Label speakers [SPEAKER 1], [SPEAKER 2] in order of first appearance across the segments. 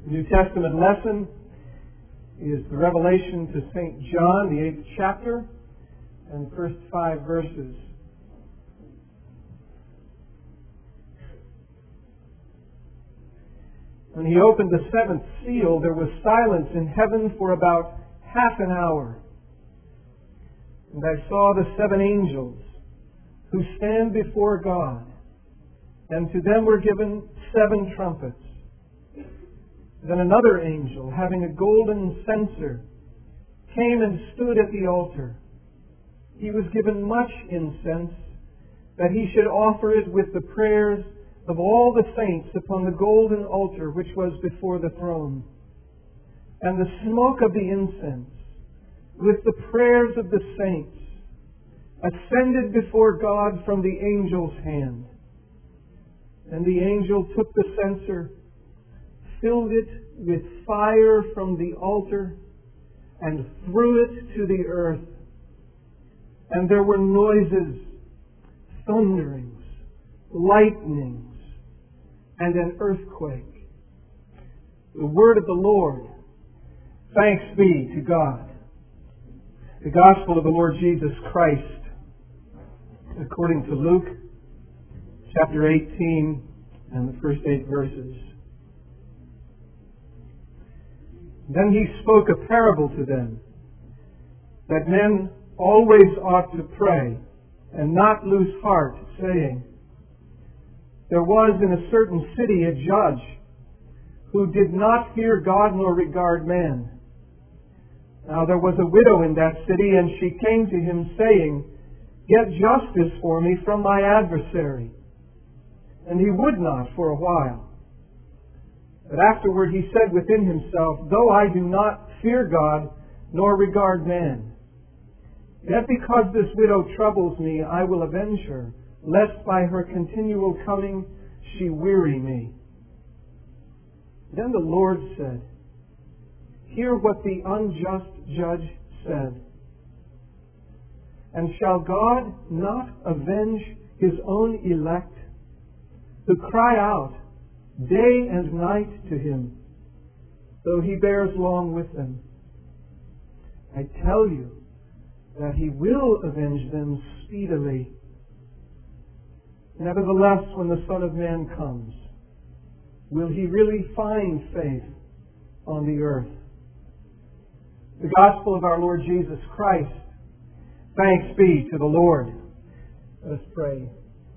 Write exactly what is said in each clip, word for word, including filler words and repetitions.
[SPEAKER 1] New Testament lesson is the Revelation to Saint John, the eighth chapter, and the first five verses. When he opened the seventh seal, there was silence in heaven for about half an hour. And I saw the seven angels who stand before God, and to them were given seven trumpets. Then another angel, having a golden censer, came and stood at the altar. He was given much incense, that he should offer it with the prayers of all the saints upon the golden altar which was before the throne. And the smoke of the incense, with the prayers of the saints, ascended before God from the angel's hand. And the angel took the censer, filled it with fire from the altar, and threw it to the earth. And there were noises, thunderings, lightnings, and an earthquake. The word of the Lord. Thanks be to God. The Gospel of the Lord Jesus Christ, according to Luke, chapter eighteen, and the first eight verses. Then he spoke a parable to them, that men always ought to pray, and not lose heart, saying, There was in a certain city a judge, who did not fear God nor regard man. Now there was a widow in that city, and she came to him, saying, Get justice for me from my adversary. And he would not for a while. But afterward he said within himself, Though I do not fear God, nor regard man, yet because this widow troubles me, I will avenge her, lest by her continual coming she weary me. Then the Lord said, Hear what the unjust judge said. And shall God not avenge his own elect, who cry out day and night to him, though he bears long with them? I tell you that he will avenge them speedily. Nevertheless, when the Son of Man comes, will he really find faith on the earth? The Gospel of our Lord Jesus Christ. Thanks be to the Lord. Let us pray.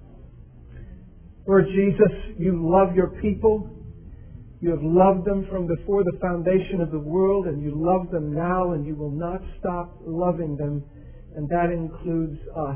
[SPEAKER 1] Lord Jesus, you love your people. You have loved them from before the foundation of the world, and you love them now, and you will not stop loving them, and that includes us.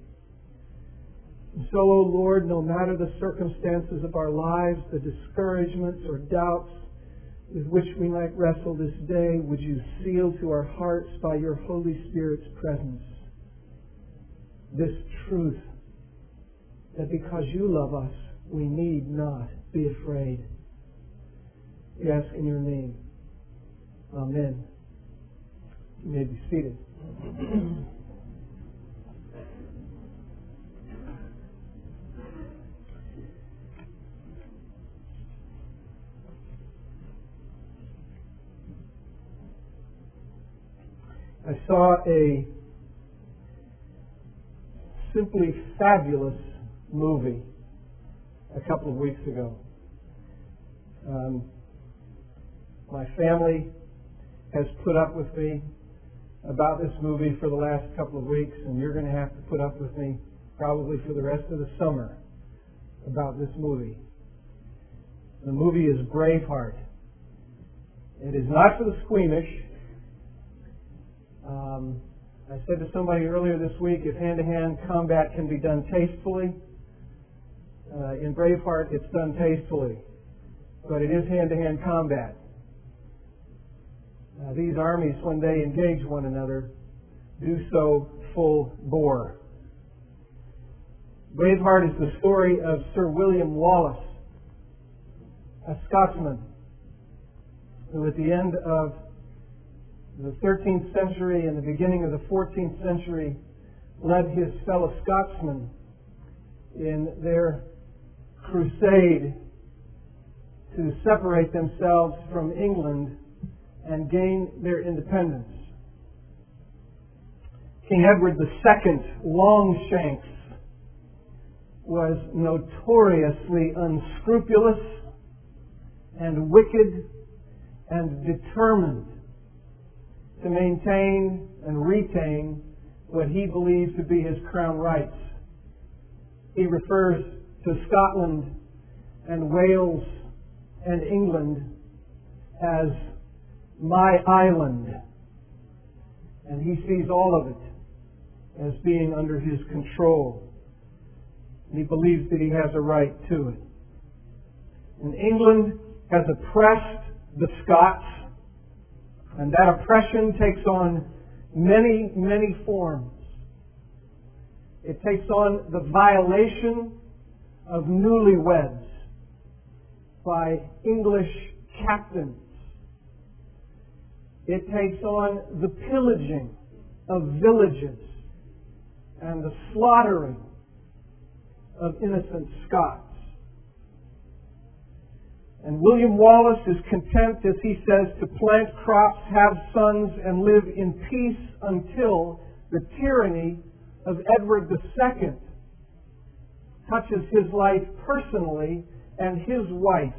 [SPEAKER 1] And so, O Lord, no matter the circumstances of our lives, the discouragements or doubts with which we might wrestle this day, would you seal to our hearts by your Holy Spirit's presence this truth, that because you love us, we need not be afraid. We ask in your name. Amen. You may be seated. I saw a simply fabulous movie a couple of weeks ago. Um, my family has put up with me about this movie for the last couple of weeks, and you're going to have to put up with me probably for the rest of the summer about this movie. The movie is Braveheart. It is not for the squeamish. Um, I said to somebody earlier this week, if hand-to-hand combat can be done tastefully, uh, in Braveheart it's done tastefully, but it is hand-to-hand combat. Uh, these armies, when they engage one another, do so full bore. Braveheart is the story of Sir William Wallace, a Scotsman, who at the end of the thirteenth century and the beginning of the fourteenth century led his fellow Scotsmen in their crusade to separate themselves from England and gain their independence. King Edward the Second, Longshanks, was notoriously unscrupulous and wicked and determined to maintain and retain what he believed to be his crown rights. He refers to Scotland and Wales and England as my island, and he sees all of it as being under his control. And he believes that he has a right to it. And England has oppressed the Scots, and that oppression takes on many, many forms. It takes on the violation of newlyweds by English captains. It takes on the pillaging of villages and the slaughtering of innocent Scots. And William Wallace is content, as he says, to plant crops, have sons, and live in peace until the tyranny of Edward the Second touches his life personally and his wife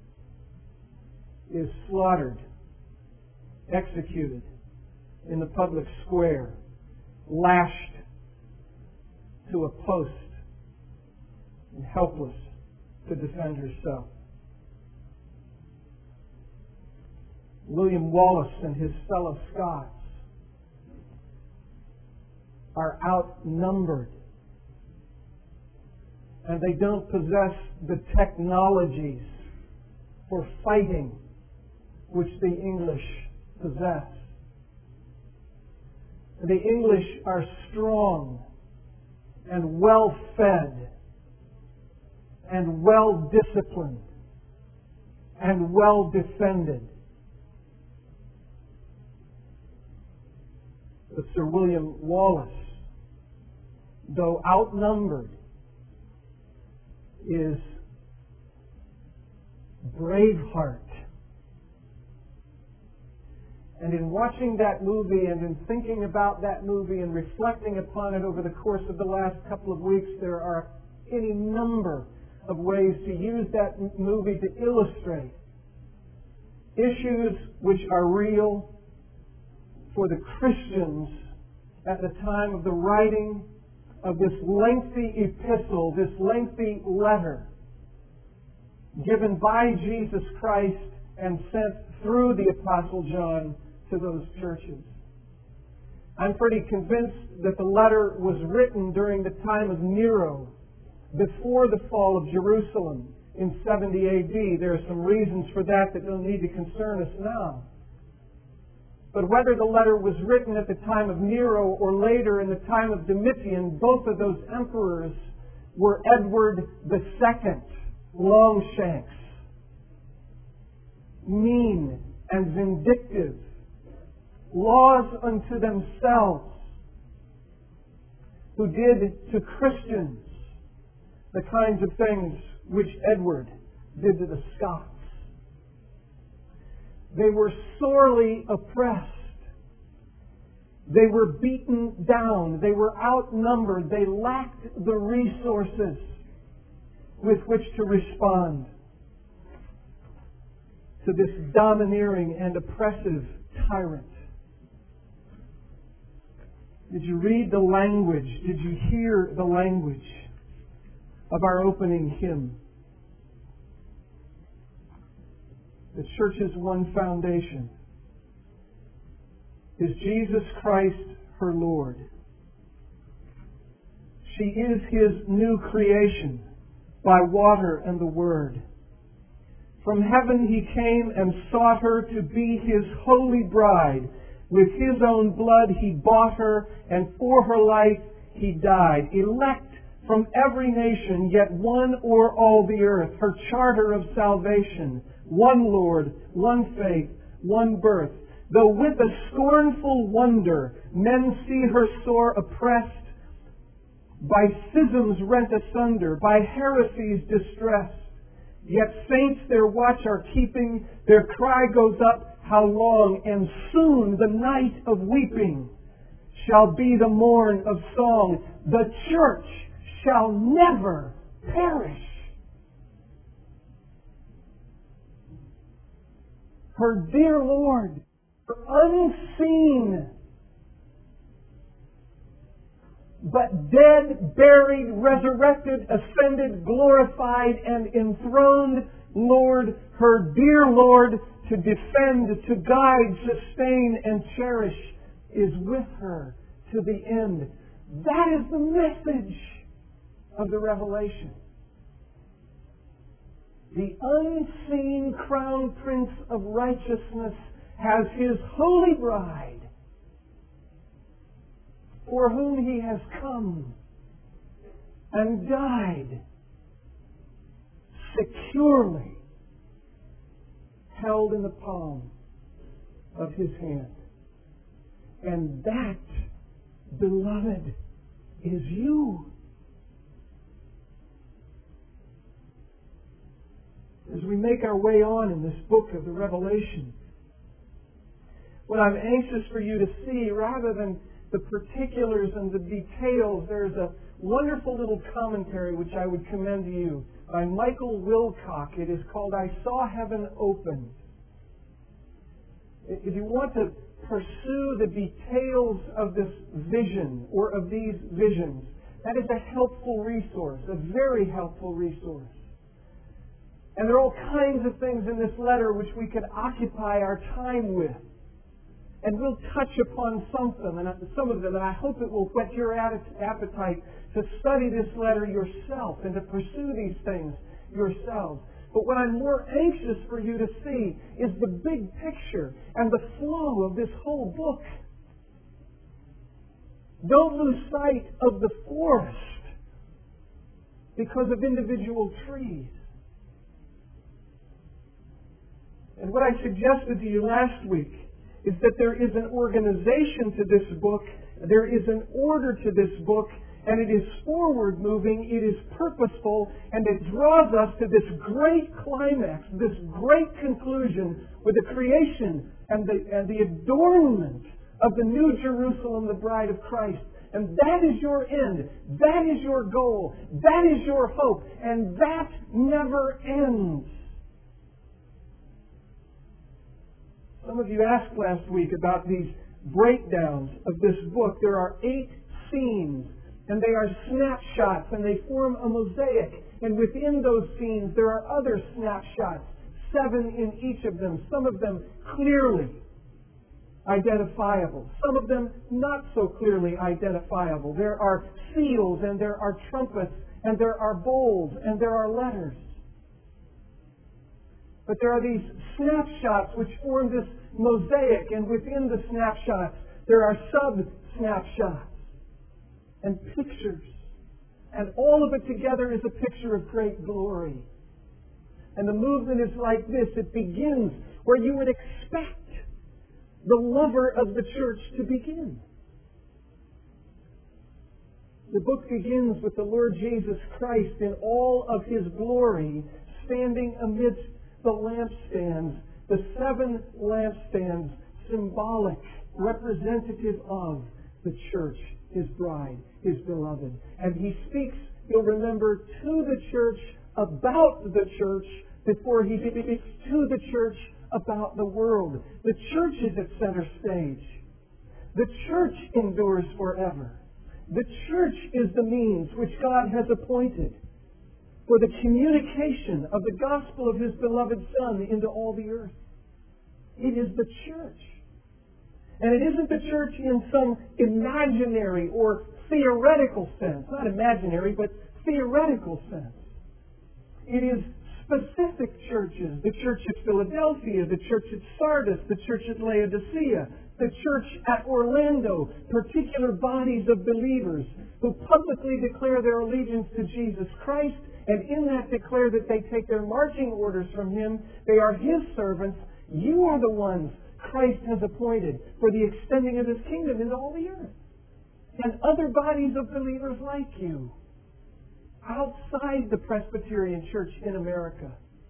[SPEAKER 1] is slaughtered, executed in the public square, lashed to a post, and helpless to defend herself. William Wallace and his fellow Scots are outnumbered, and they don't possess the technologies for fighting which the English possess. The English are strong and well-fed and well-disciplined and well-defended. But Sir William Wallace, though outnumbered, is Braveheart. And in watching that movie and in thinking about that movie and reflecting upon it over the course of the last couple of weeks, there are any number of ways to use that movie to illustrate issues which are real for the Christians at the time of the writing of this lengthy epistle, this lengthy letter given by Jesus Christ and sent through the Apostle John to those churches. I'm pretty convinced that the letter was written during the time of Nero, before the fall of Jerusalem in seventy A D. There are some reasons for that that don't need to concern us now. But whether the letter was written at the time of Nero or later in the time of Domitian, both of those emperors were Edward the Second, Longshanks, mean and vindictive, laws unto themselves, who did to Christians the kinds of things which Edward did to the Scots. They were sorely oppressed. They were beaten down. They were outnumbered. They lacked the resources with which to respond to this domineering and oppressive tyrant. Did you read the language? Did you hear the language of our opening hymn? The church's one foundation is Jesus Christ, her Lord. She is His new creation by water and the Word. From heaven He came and sought her to be His holy bride. With His own blood He bought her, and for her life He died. Elect from every nation, yet one o'er all the earth, her charter of salvation. One Lord, one faith, one birth. Though with a scornful wonder men see her sore oppressed, by schisms rent asunder, by heresies distressed, Yet saints their watch are keeping, their cry goes up, how long? And soon the night of weeping shall be the morn of song. The church shall never perish. Her dear Lord, her unseen, but dead, buried, resurrected, ascended, glorified, and enthroned Lord, her dear Lord, to defend, to guide, sustain, and cherish, is with her to the end. That is the message of the Revelation. The unseen crown prince of righteousness has his holy bride, for whom he has come and died, securely held in the palm of his hand. And that, beloved, is you. As we make our way on in this book of the Revelation, what I'm anxious for you to see, rather than the particulars and the details, there's a wonderful little commentary which I would commend to you by Michael Wilcock. It is called I Saw Heaven Opened. If you want to pursue the details of this vision or of these visions, that is a helpful resource, a very helpful resource. And there are all kinds of things in this letter which we could occupy our time with. And we'll touch upon some of them, and some of them, and I hope it will whet your appetite to study this letter yourself and to pursue these things yourselves. But what I'm more anxious for you to see is the big picture and the flow of this whole book. Don't lose sight of the forest because of individual trees. And what I suggested to you last week is that there is an organization to this book, there is an order to this book, and it is forward-moving, it is purposeful, and it draws us to this great climax, this great conclusion with the creation and the, and the adornment of the New Jerusalem, the bride of Christ. And that is your end. That is your goal. That is your hope. And that never ends. Some of you asked last week about these breakdowns of this book. There are eight scenes, and they are snapshots, and they form a mosaic. And within those scenes, there are other snapshots, seven in each of them, some of them clearly identifiable, some of them not so clearly identifiable. There are seals, and there are trumpets, and there are bowls, and there are letters. But there are these snapshots which form this mosaic, and within the snapshots there are sub-snapshots and pictures. And all of it together is a picture of great glory. And the movement is like this. It begins where you would expect the lover of the church to begin. The book begins with the Lord Jesus Christ in all of His glory, standing amidst the lampstands, the seven lampstands, symbolic, representative of the church, His bride, His beloved. And He speaks, you'll remember, to the church, about the church, before He speaks to the church about the world. The church is at center stage. The church endures forever. The church is the means which God has appointed for the communication of the gospel of His beloved Son into all the earth. It is the church. And it isn't the church in some imaginary or theoretical sense. Not imaginary, but theoretical sense. It is specific churches. The church at Philadelphia, the church at Sardis, the church at Laodicea, the church at Orlando, particular bodies of believers who publicly declare their allegiance to Jesus Christ, and in that declare that they take their marching orders from Him. They are His servants. You are the ones Christ has appointed for the extending of His kingdom into all the earth. And other bodies of believers like you outside the Presbyterian Church in America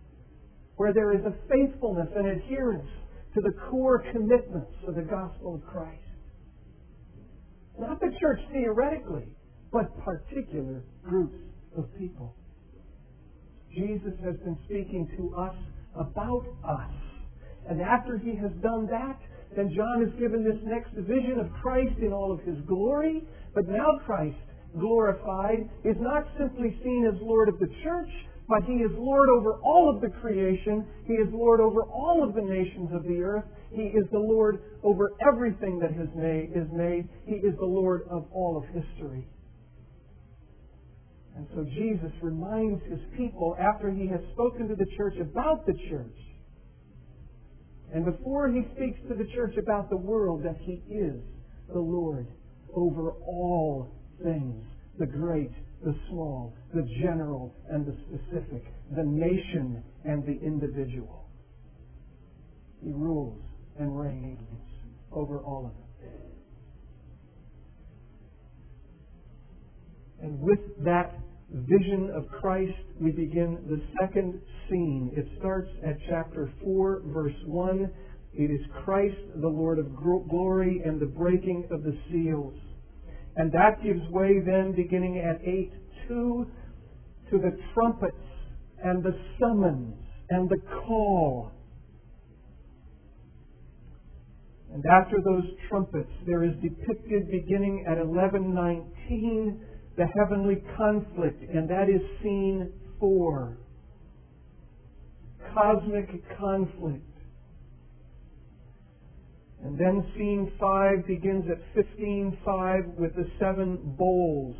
[SPEAKER 1] where there is a faithfulness and adherence to the core commitments of the gospel of Christ. Not the church theoretically, but particular groups of people. Jesus has been speaking to us about us. And after he has done that, then John is given this next vision of Christ in all of his glory. But now Christ, glorified, is not simply seen as Lord of the church, but he is Lord over all of the creation. He is Lord over all of the nations of the earth. He is the Lord over everything that has made, is made. He is the Lord of all of history. And so Jesus reminds his people, after he has spoken to the church about the church, and before he speaks to the church about the world, that he is the Lord over all things, the great, the small, the general and the specific, the nation and the individual. He rules and reigns over all of it. And with that vision of Christ, we begin the second scene. It starts at chapter four, verse one. It is Christ, the Lord of glory, and the breaking of the seals. And that gives way then, beginning at eight two, to the trumpets and the summons and the call. And after those trumpets, there is depicted, beginning at eleven nineteen, the heavenly conflict, and that is scene four. Cosmic conflict. And then scene five begins at fifteen five with the seven bowls.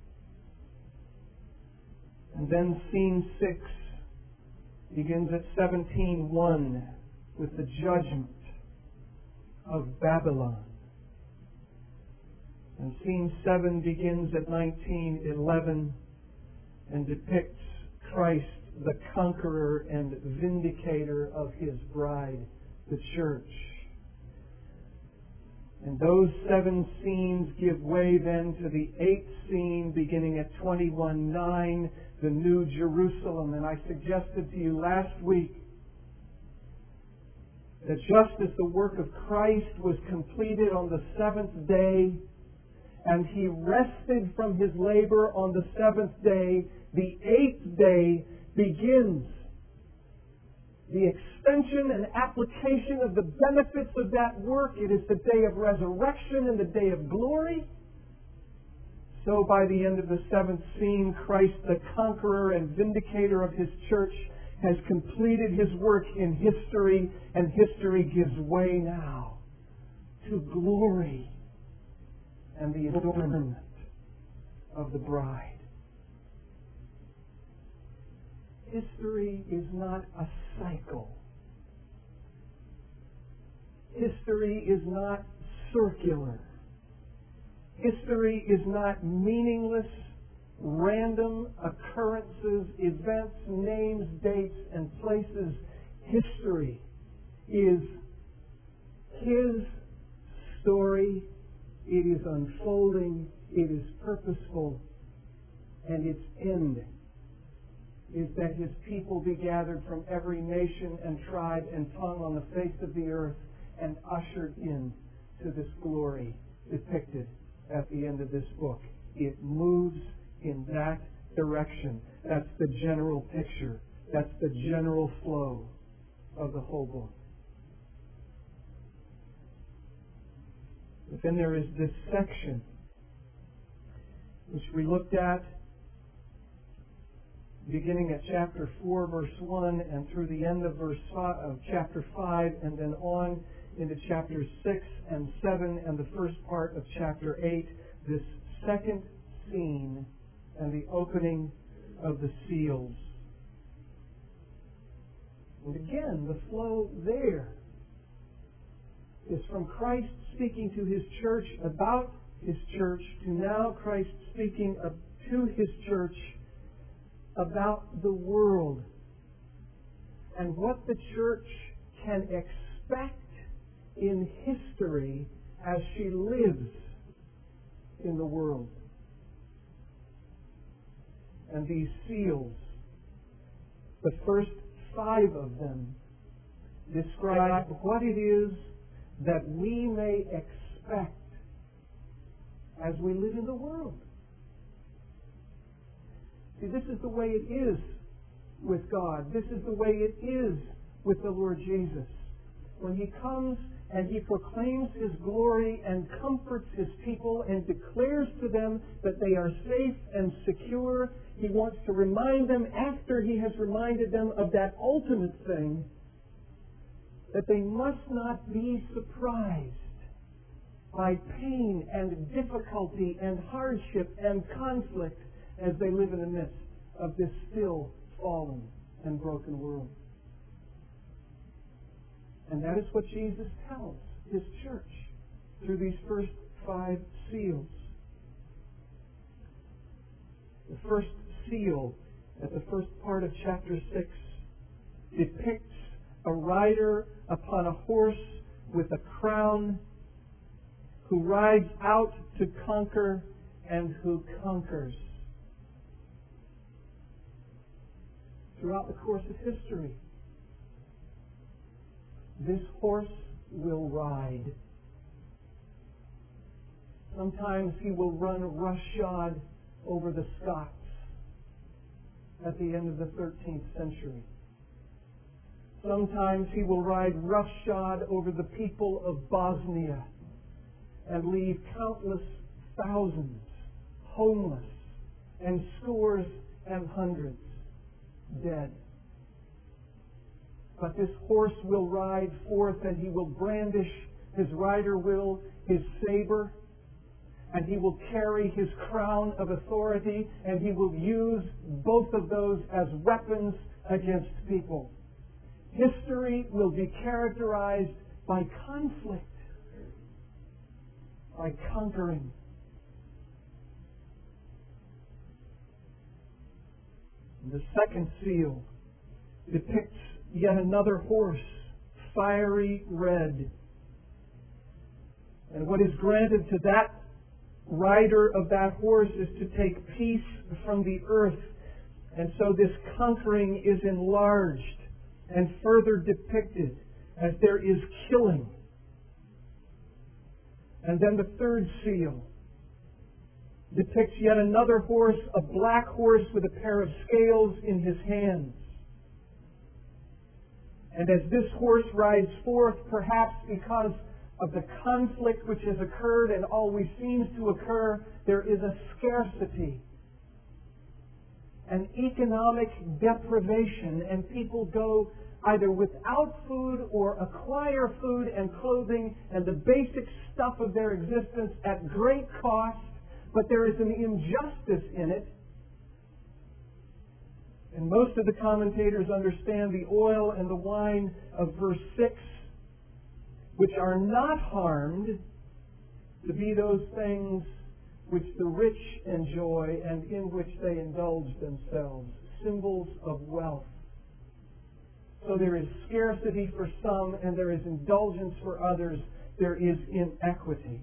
[SPEAKER 1] And then scene six begins at seventeen one with the judgment of Babylon. And scene seven begins at nineteen eleven and depicts Christ, the conqueror and vindicator of his bride, the church. And those seven scenes give way then to the eighth scene beginning at twenty-one nine, the New Jerusalem. And I suggested to you last week that just as the work of Christ was completed on the seventh day, and he rested from his labor on the seventh day, the eighth day begins the extension and application of the benefits of that work. It is the day of resurrection and the day of glory. So by the end of the seventh scene, Christ, the conqueror and vindicator of his church, has completed his work in history, and history gives way now to glory and the adornment of the bride. History is not a cycle. History is not circular. History is not meaningless, random occurrences, events, names, dates, and places. History is his story. It is unfolding. It is purposeful. And its end is that his people be gathered from every nation and tribe and tongue on the face of the earth and ushered in to this glory depicted at the end of this book. It moves in that direction. That's the general picture. That's the general flow of the whole book. But then there is this section which we looked at beginning at chapter four, verse one, and through the end of verse five, of chapter five, and then on into chapters six and seven, and the first part of chapter eight, this second scene and the opening of the seals. And again, the flow there is from Christ speaking to his church about his church to now Christ speaking to his church about the world and what the church can expect in history as she lives in the world. And these seals, the first five of them describe what it is that we may expect as we live in the world. See, this is the way it is with God. This is the way it is with the Lord Jesus. When He comes and He proclaims His glory and comforts His people and declares to them that they are safe and secure, He wants to remind them, after He has reminded them of that ultimate thing, that they must not be surprised by pain and difficulty and hardship and conflict as they live in the midst of this still fallen and broken world. And that is what Jesus tells His church through these first five seals. The first seal, at the first part of chapter six, depicts a rider upon a horse with a crown who rides out to conquer and who conquers. Throughout the course of history, this horse will ride. Sometimes he will run roughshod over the Scots at the end of the thirteenth century. Sometimes he will ride roughshod over the people of Bosnia and leave countless thousands homeless and scores and hundreds dead. But this horse will ride forth, and he will brandish, his rider will, his saber, and he will carry his crown of authority, and he will use both of those as weapons against people. History will be characterized by conflict, by conquering. The second seal depicts yet another horse, fiery red. And what is granted to that rider of that horse is to take peace from the earth. And so this conquering is enlarged and further depicted as there is killing. And then the third seal depicts yet another horse, a black horse with a pair of scales in his hands. And as this horse rides forth, perhaps because of the conflict which has occurred and always seems to occur, there is a scarcity, an economic deprivation, and people go either without food or acquire food and clothing and the basic stuff of their existence at great cost, but there is an injustice in it. And most of the commentators understand the oil and the wine of verse six, which are not harmed, to be those things which the rich enjoy and in which they indulge themselves, symbols of wealth. So there is scarcity for some and there is indulgence for others. There is inequity.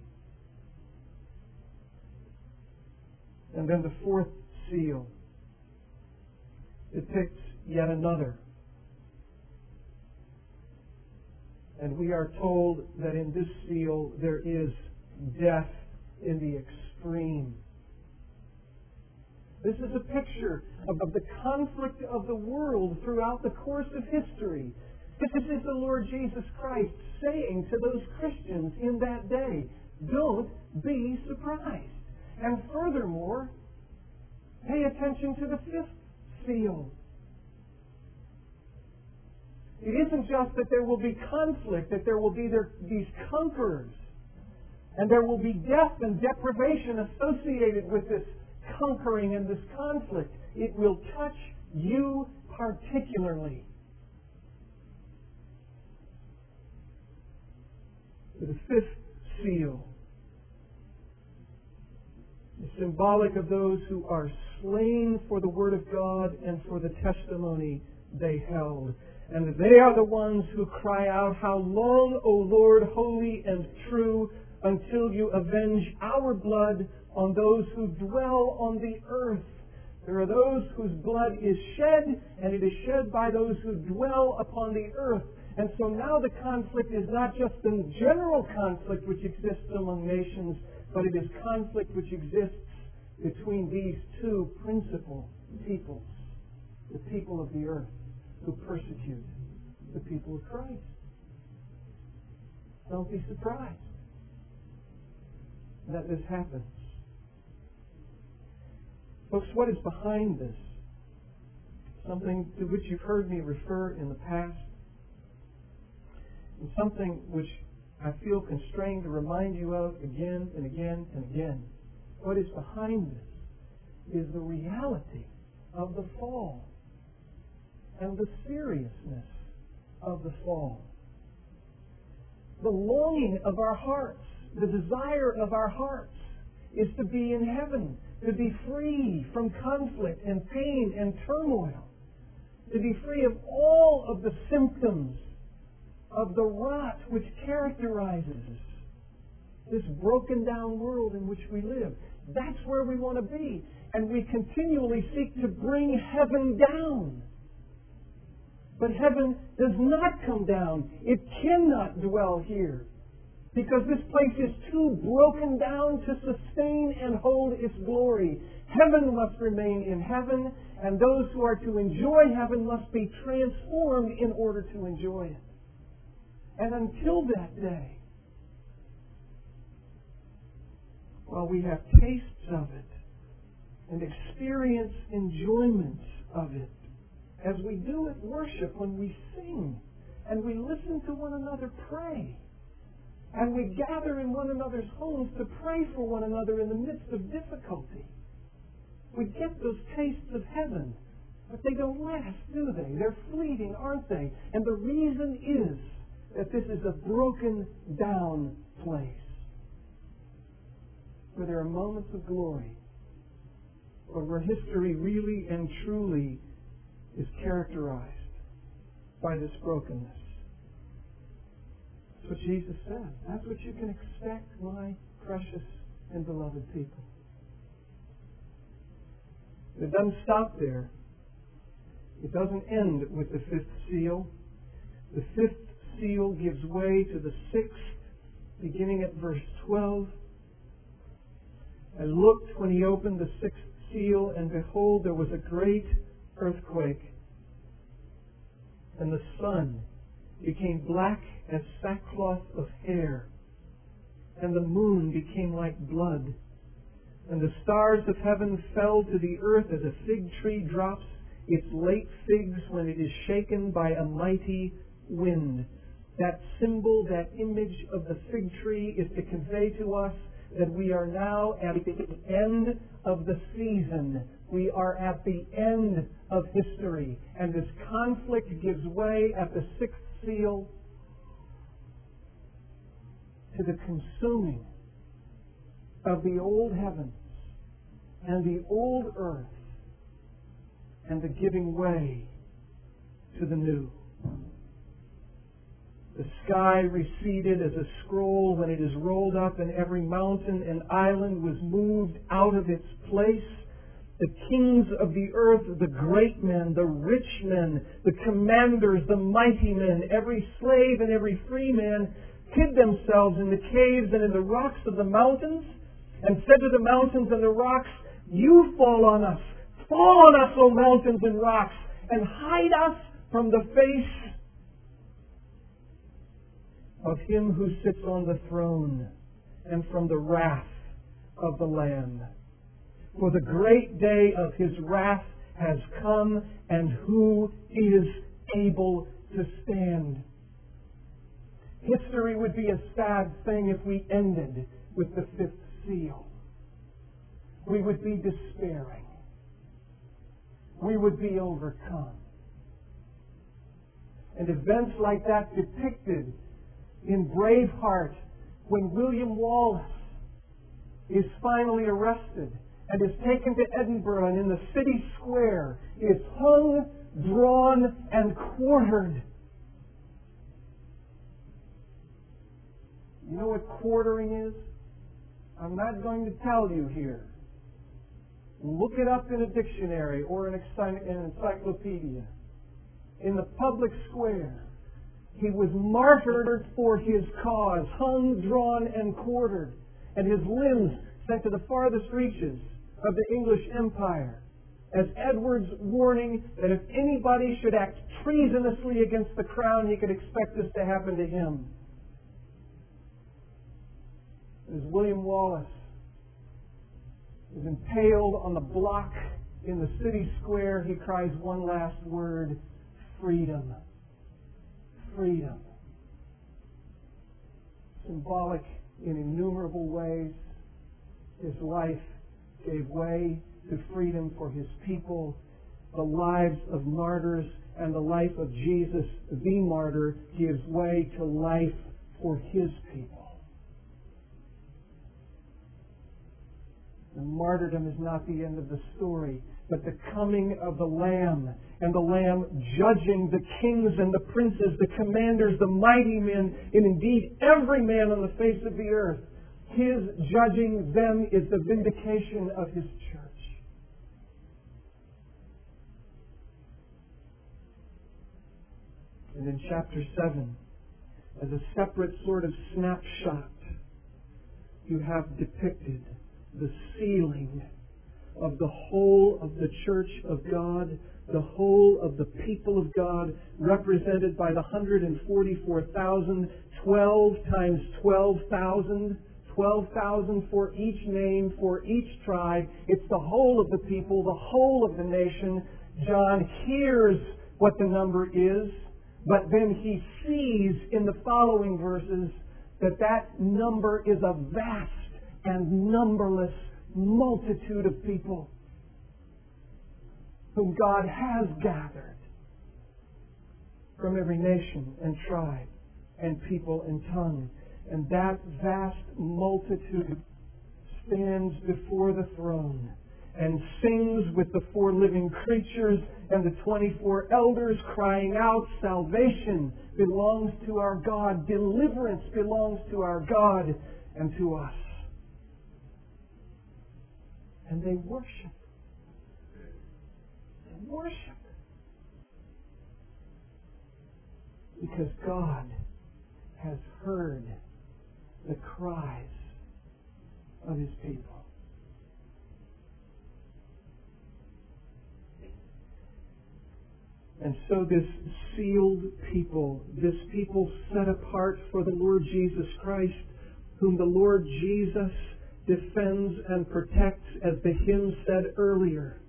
[SPEAKER 1] And then the fourth seal depicts yet another. And we are told that in this seal there is death in the extreme. This is a picture of, of the conflict of the world throughout the course of history. This is the Lord Jesus Christ saying to those Christians in that day, don't be surprised. And furthermore, pay attention to the fifth seal. It isn't just that there will be conflict, that there will be there, these conquerors, and there will be death and deprivation associated with this conquering and this conflict. It will touch you particularly. The fifth seal is symbolic of those who are slain for the Word of God and for the testimony they held. And they are the ones who cry out, "How long, O Lord, holy and true, until you avenge our blood on those who dwell on the earth?" There are those whose blood is shed, and it is shed by those who dwell upon the earth. And so now the conflict is not just a general conflict which exists among nations, but it is conflict which exists between these two principal peoples, the people of the earth who persecute the people of Christ. Don't be surprised that this happens. Folks, what is behind this? Something to which you've heard me refer in the past, and something which I feel constrained to remind you of again and again and again. What is behind this is the reality of the fall and the seriousness of the fall. The longing of our hearts, the desire of our hearts, is to be in heaven, to be free from conflict and pain and turmoil, to be free of all of the symptoms of the rot which characterizes this broken down world in which we live. That's where we want to be. And we continually seek to bring heaven down. But heaven does not come down. It cannot dwell here, because this place is too broken down to sustain and hold its glory. Heaven must remain in heaven, and those who are to enjoy heaven must be transformed in order to enjoy it. And until that day, while we have tastes of it and experience enjoyments of it, as we do at worship when we sing and we listen to one another pray, and we gather in one another's homes to pray for one another in the midst of difficulty, we get those tastes of heaven. But they don't last, do they? They're fleeting, aren't they? And the reason is that this is a broken down place where there are moments of glory, or where history really and truly is characterized by this brokenness. That's what Jesus said. That's what you can expect, my precious and beloved people. It doesn't stop there. It doesn't end with the fifth seal. The fifth seal gives way to the sixth, beginning at verse twelve. I looked when he opened the sixth seal, and behold, there was a great earthquake, and the sun became black as sackcloth of hair, and the moon became like blood, and the stars of heaven fell to the earth as a fig tree drops its late figs when it is shaken by a mighty wind. That symbol, that image of the fig tree, is to convey to us that we are now at the end of the season. We are at the end of history. And this conflict gives way at the sixth seal to the consuming of the old heavens and the old earth, and the giving way to the new. The sky receded as a scroll when it is rolled up, and every mountain and island was moved out of its place. The kings of the earth, the great men, the rich men, the commanders, the mighty men, every slave and every free man hid themselves in the caves and in the rocks of the mountains, and said to the mountains and the rocks, "You fall on us, fall on us, O mountains and rocks, and hide us from the face of him who sits on the throne, and from the wrath of the Lamb. For the great day of his wrath has come, and who is able to stand?" History would be a sad thing if we ended with the fifth seal. We would be despairing. We would be overcome. And events like that depicted in Braveheart, when William Wallace is finally arrested and is taken to Edinburgh, and in the city square is hung, drawn, and quartered. You know what quartering is? I'm not going to tell you here. Look it up in a dictionary or in an encyclopedia. In the public square, he was martyred for his cause, hung, drawn, and quartered, and his limbs sent to the farthest reaches of the English Empire, as Edward's warning that if anybody should act treasonously against the crown, he could expect this to happen to him. As William Wallace is impaled on the block in the city square, he cries one last word: freedom. Freedom. Symbolic in innumerable ways, his life gave way to freedom for his people. The lives of martyrs and the life of Jesus, the martyr, gives way to life for his people. The martyrdom is not the end of the story, but the coming of the Lamb, and the Lamb judging the kings and the princes, the commanders, the mighty men, and indeed every man on the face of the earth. His judging them is the vindication of His church. And in chapter seven, as a separate sort of snapshot, you have depicted the sealing of the whole of the church of God, the whole of the people of God, represented by the one hundred forty-four thousand, twelve times twelve thousand, twelve thousand for each name, for each tribe. It's the whole of the people, the whole of the nation. John hears what the number is, but then he sees in the following verses that that number is a vast and numberless multitude of people whom God has gathered from every nation and tribe and people and tongue. And that vast multitude stands before the throne and sings with the four living creatures and the twenty-four elders, crying out, salvation belongs to our God, deliverance belongs to our God and to us. And they worship. They worship. Because God has heard the cries of His people. And so this sealed people, this people set apart for the Lord Jesus Christ, whom the Lord Jesus defends and protects, as the hymn said earlier.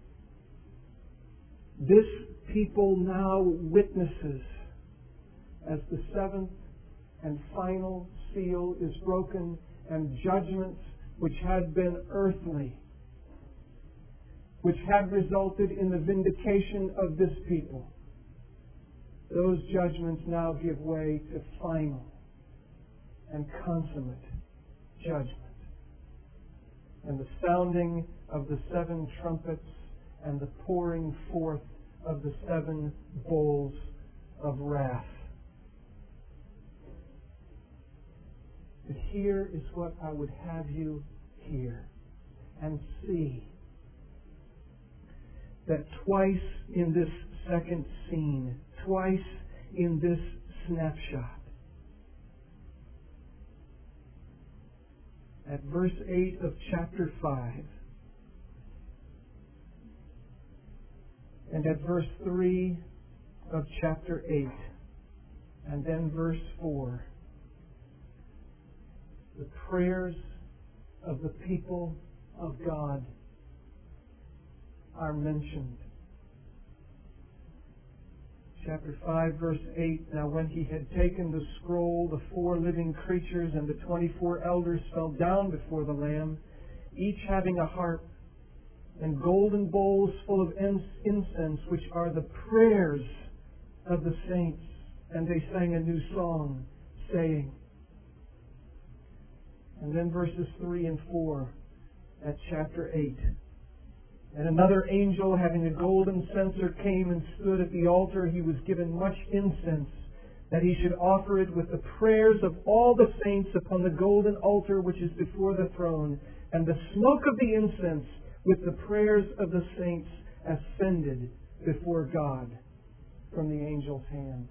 [SPEAKER 1] This people now witnesses as the seventh and final seal is broken, and judgments which had been earthly, which had resulted in the vindication of this people, those judgments now give way to final and consummate judgment. And the sounding of the seven trumpets and the pouring forth of the seven bowls of wrath. But here is what I would have you hear and see. That twice in this second scene, twice in this snapshot, at verse eight of chapter five, and at verse three of chapter eight, and then verse four, the prayers of the people of God are mentioned. Chapter five, verse eight, now when he had taken the scroll, the four living creatures and the twenty-four elders fell down before the Lamb, each having a harp and golden bowls full of incense, which are the prayers of the saints. And they sang a new song, saying, and then verses three and four at chapter eight. And another angel, having a golden censer, came and stood at the altar. He was given much incense, that he should offer it with the prayers of all the saints upon the golden altar which is before the throne. And the smoke of the incense with the prayers of the saints ascended before God from the angel's hand.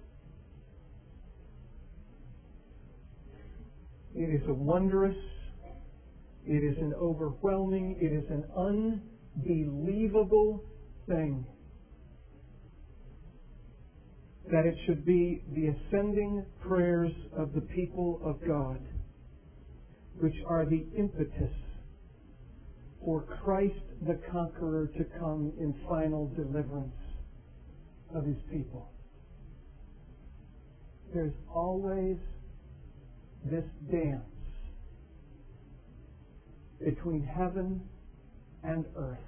[SPEAKER 1] It is a wondrous, it is an overwhelming, it is an unbelievable thing that it should be the ascending prayers of the people of God which are the impetus for Christ the Conqueror to come in final deliverance of His people. There's always this dance between heaven and earth.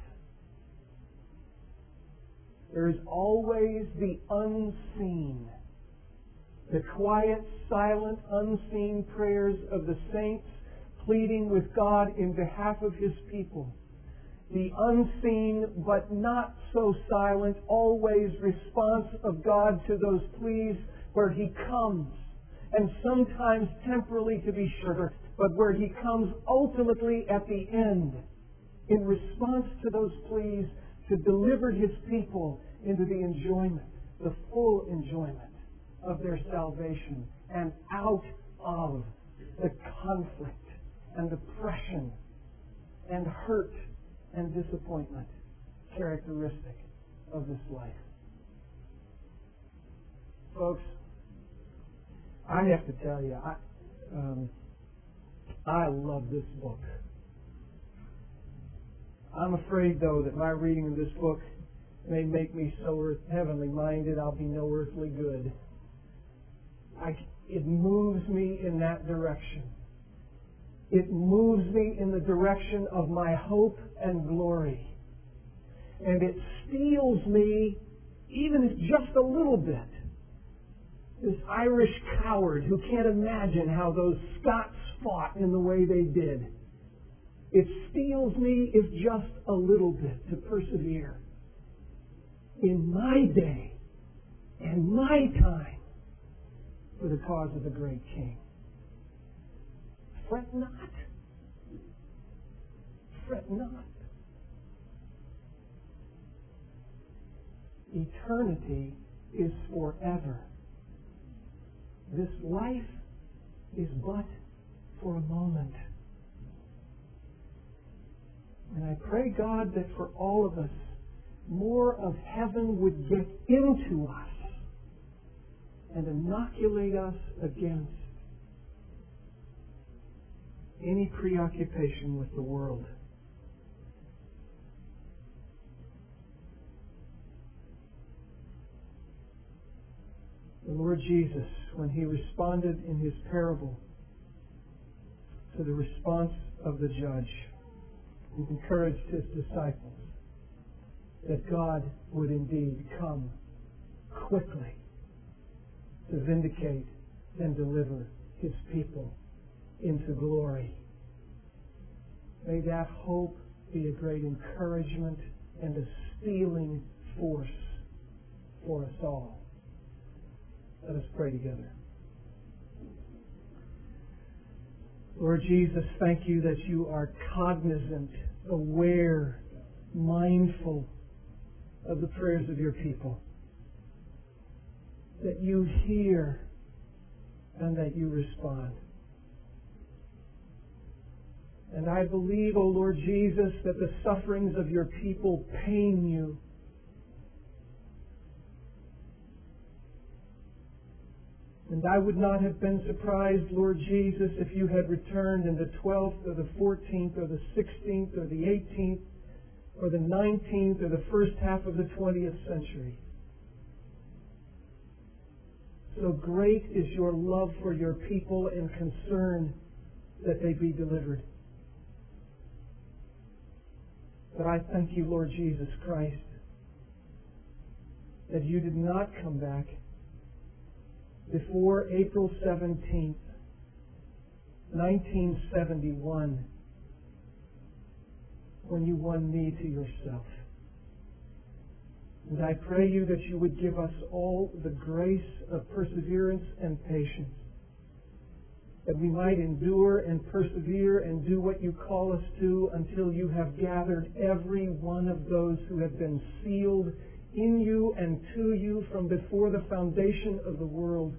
[SPEAKER 1] There is always the unseen, the quiet, silent, unseen prayers of the saints pleading with God in behalf of His people. The unseen but not so silent, always response of God to those pleas where He comes, and sometimes temporarily to be sure, but where He comes ultimately at the end in response to those pleas to deliver His people into the enjoyment, the full enjoyment of their salvation and out of the conflict and oppression and hurt and disappointment characteristic of this life. Folks, I have to tell you, I, um, I love this book. I'm afraid, though, that my reading of this book may make me so earth, heavenly minded I'll be no earthly good. I, it moves me in that direction. It moves me in the direction of my hope and glory. And it steals me, even if just a little bit, this Irish coward who can't imagine how those Scots fought in the way they did. It steals me, if just a little bit, to persevere in my day and my time for the cause of the great King. Fret not. Fret not. Eternity is forever. This life is but for a moment. And I pray, God, that for all of us, more of heaven would get into us and inoculate us against any preoccupation with the world. The Lord Jesus, when He responded in His parable to the response of the judge, He encouraged His disciples that God would indeed come quickly to vindicate and deliver His people into glory. May that hope be a great encouragement and a steeling force for us all. Let us pray together. Lord Jesus, thank You that You are cognizant, aware, mindful of the prayers of Your people. That You hear and that You respond. And I believe, O Lord Jesus, that the sufferings of Your people pain You. And I would not have been surprised, Lord Jesus, if You had returned in the twelfth or the fourteenth or the sixteenth or the eighteenth or the nineteenth or the first half of the twentieth century. So great is Your love for Your people and concern that they be delivered. But I thank You, Lord Jesus Christ, that You did not come back before April seventeenth, nineteen seventy-one, when You won me to Yourself. And I pray You that You would give us all the grace of perseverance and patience, that we might endure and persevere and do what you call us to until you have gathered every one of those who have been sealed in you and to you from before the foundation of the world,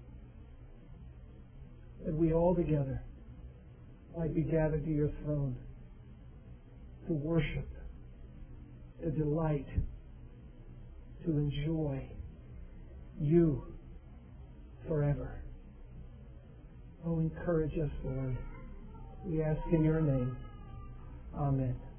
[SPEAKER 1] that we all together might be gathered to your throne to worship, to delight, to enjoy you forever. Oh, encourage us, Lord. We ask in your name. Amen.